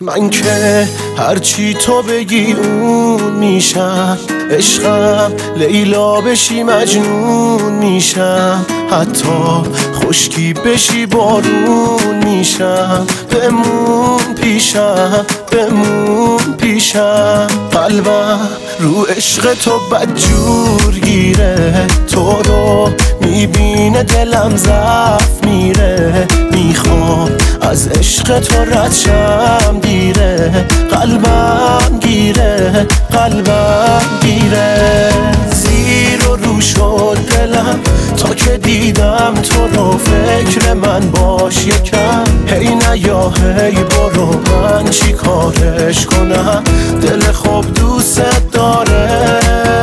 من که هرچی تو بگی اون میشم، عشقم لیلا بشی مجنون میشم، حتی خشکی بشی بارون میشم. بمون پیشم، بمون پیشم، قلبم رو عشق تو بدجور گیره. تو رو میبینه دلم ضعف میره، میخوام از عشق تو رد شم دیره. قلبم گیره، قلبم گیره، زیر و رو شد دلم تا که دیدم تو رو. فکر من باش یکم، هی نیا هی برو، من چی کارش کنم؟ دل خوب دوست داره،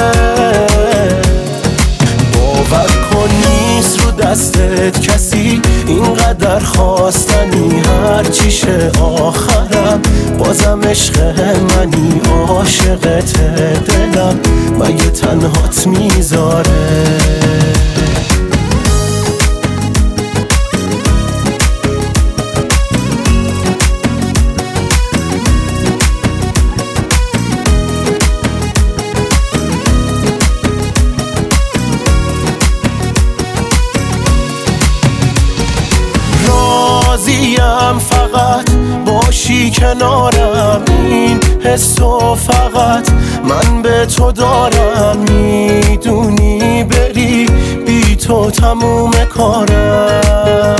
باور کن نیست رو دستت کسی اینقدر خواستنی. هر چیشه آخرم بازم عشق منی، عاشقت دلم مگه تنهات میذاره؟ راضیم فقط باشی کنارم، این حسو فقط من به تو دارم. میدونی بری بی تو تموم کارم.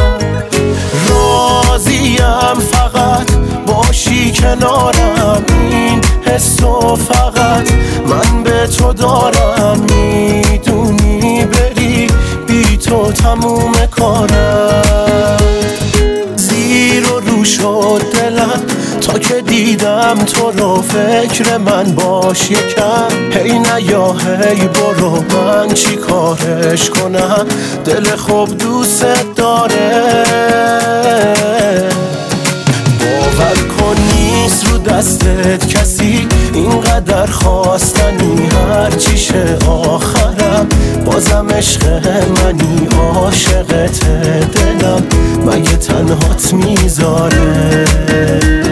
راضیم فقط باشی کنارم، این حسو فقط من به تو دارم. میدونی بری بی تو تموم کارم. زیر و رو شد دلم تا که دیدم تو رو. فکر من باش یکم، هی نیا هی برو، من چی کارش کنم؟ دل خوب دوست داره، باور کن نیست رو دستت کسی اینقدر خواستنی. هر چیشه آخرم بازم عشق منی، عاشقت دلم مگه تنهات میذاره؟